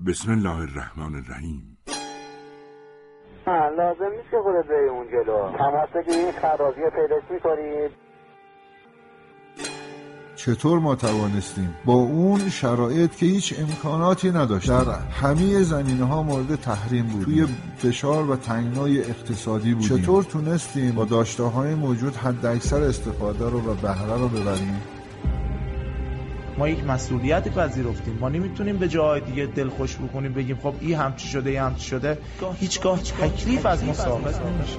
بسم الله الرحمن الرحیم. لازم نیست که خودت بری اون جلو، تماس بگیرید، خرابی پیداش می‌کنید. چطور ما توانستیم با اون شرایط که هیچ امکاناتی نداشت در همه زمینه‌ها مورد تحریم بود، توی فشار و تنگنای اقتصادی بودیم، چطور تونستیم با داشته‌های موجود حد اکثر استفاده رو و بهره رو ببریم؟ ما یک مسئولیتی پذیرفتیم. ما نمیتونیم به جای دیگه دلخوش بکنیم بگیم خب این همچی شده این همچی شده. هیچگاه تکلیف از ما ثابت نمیشه.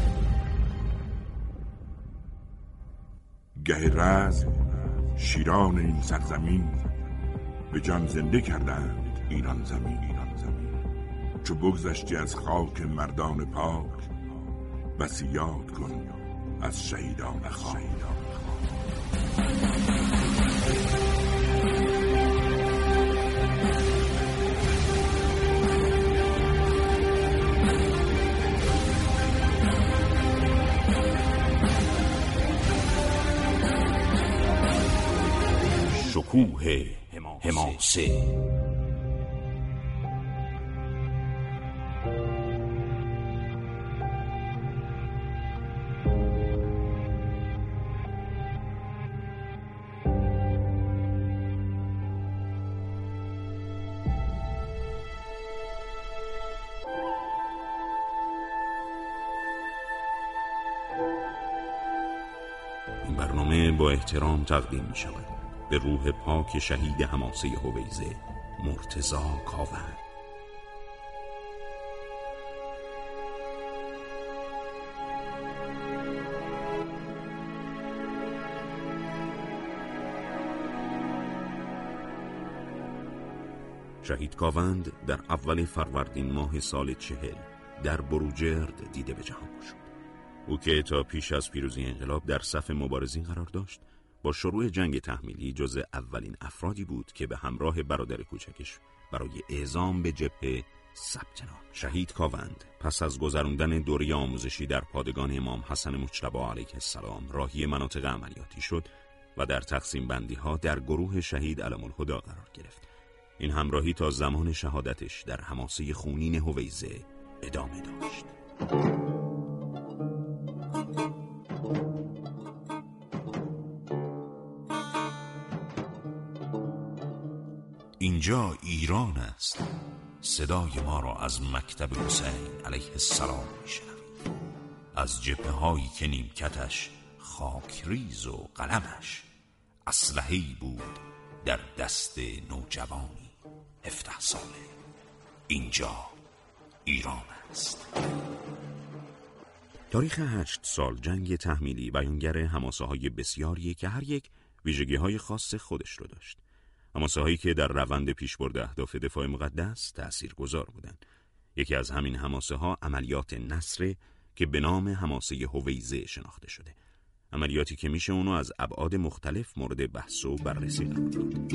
گه رزم شیران این سرزمین به جان زنده کردند ایران زمین. چو بگذشتی از خاک مردان پاک، بسی یاد کن از شهیدان خاک. شکوه حماسه. این برنامه با احترام تقدیم می شود به روح پاک شهید حماسه هویزه مرتضی کاوند. شهید کاوند در اول فروردین ماه سال 40 در بروجرد دیده به جهان شد. او که تا پیش از پیروزی انقلاب در صف مبارزین قرار داشت، با شروع جنگ تحمیلی جز اولین افرادی بود که به همراه برادر کوچکش برای اعزام به جبهه ثبت نام. شهید کاوند پس از گذراندن دوره آموزشی در پادگان امام حسن مجتبی علیه السلام راهی مناطق عملیاتی شد و در تقسیم بندی ها در گروه شهید علم الهدی قرار گرفت. این همراهی تا زمان شهادتش در حماسه خونین هویزه ادامه داشت. اینجا ایران است. صدای ما را از مکتب حسین علیه السلام میشنوید. از جبهه هایی که نیمکتش خاکریز و قلمش اسلحه‌ای بود در دست نوجوانی 17 ساله. اینجا ایران است. تاریخ 8 سال جنگ تحمیلی بیانگر حماسه های بسیاری که هر یک ویژگی های خاص خودش رو داشت. حماسه هایی که در روند پیشبرد اهداف دفاع مقدس تأثیرگذار بودند. یکی از همین حماسه ها عملیات نصر که به نام حماسه هویزه شناخته شده. عملیاتی که میشه اونو از ابعاد مختلف مورد بحث و بررسی قرار داد.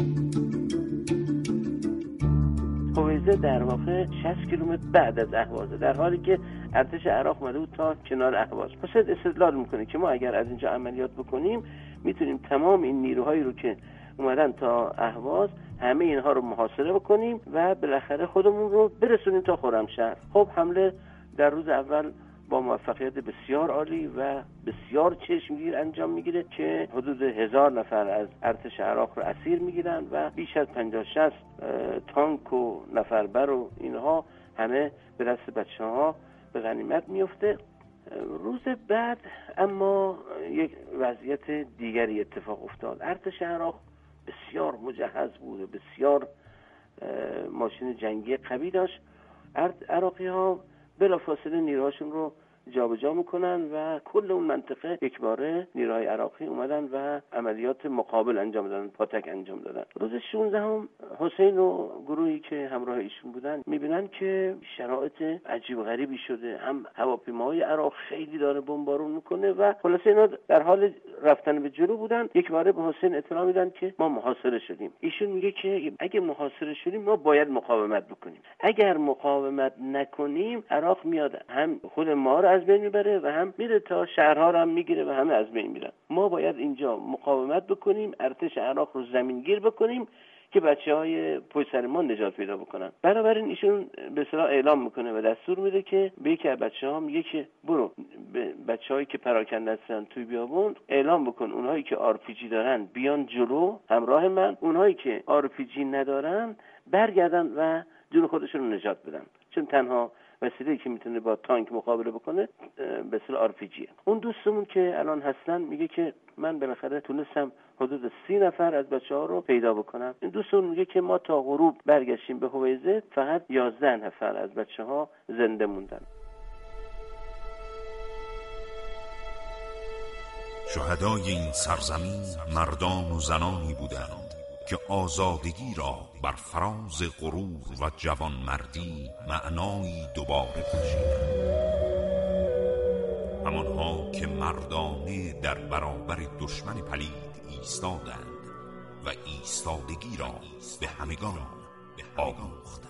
هویزه در واقع 60 کیلومتر بعد از اهوازه، در حالی که ارتش عراق اومده بود تا کنار اهواز. پس استدلال میکنه که ما اگر از اینجا عملیات بکنیم میتونیم تمام این نیروهایی رو که اومدن تا اهواز همه اینها رو محاصره بکنیم و بالاخره خودمون رو برسونیم تا خرمشهر. خب حمله در روز اول با موفقیت بسیار عالی و بسیار چشمگیر انجام میگیره که حدود 1000 نفر از ارتش عراق رو اسیر میگیرن و بیش از 50-60 تانک و نفربر و اینها همه به دست بچه‌ها به غنیمت میفته. روز بعد اما یک وضعیت دیگری اتفاق افتاد. ارتش عراق بسیار مجهز بود و بسیار ماشین جنگی قوی داشت. عراقی ها بلافاصله نیروهاشون رو جابجا میکنن و کل اون منطقه یکباره نیروهای عراقی اومدن و عملیات مقابل انجام دادن، پاتک انجام دادن. روز 16 حسین و گروهی که همراه ایشون بودن میبینن که شرایط عجیب غریبی شده. هم هواپیماهای عراق خیلی داره بمبارون میکنه و خلاصه اینا در حال رفتن به جلو بودن. یکباره به حسین اطلاع میدن که ما محاصره شدیم. ایشون میگه که اگه محاصره شدیم ما باید مقاومت بکنیم. اگر مقاومت نکنیم عراق میاد هم خود ما رو از بین میبره و هم میره تا شهرها رو هم میگیره و همه از بین میرن. ما باید اینجا مقاومت بکنیم، ارتش عراق رو زمینگیر بکنیم که بچه‌های پشت سر ما نجات پیدا بکنن. بنابراین ایشون به اصطلاح اعلام میکنه و دستور میده که به یکی از بچه‌ها میگه که برو به بچه‌هایی که پراکنده هستن توی بیابون اعلام بکن اونهایی که RPG دارن بیان جلو همراه من، اونهایی که RPG ندارن برگردن و جون خودشون رو نجات بدن، چون تنها وسیله‌ای که میتونه با تانک مقابله بکنه به اصطلاح RPGه. اون دوستمون که الان هستن میگه که من بالاخره تونستم حدود 30 نفر از بچه‌ها رو پیدا بکنم. این دوستمون میگه که ما تا غروب برگشتیم به هویزه، فقط 11 نفر از بچه‌ها زنده موندن. شهدای این سرزمین مردان و زنانی بودند که آزادگی را بر فراز غرور و جوانمردی معنایی دوباره بخشیدند. همانها که مردانه در برابر دشمن پلید ایستادند و ایستادگی را به همگان آموختند.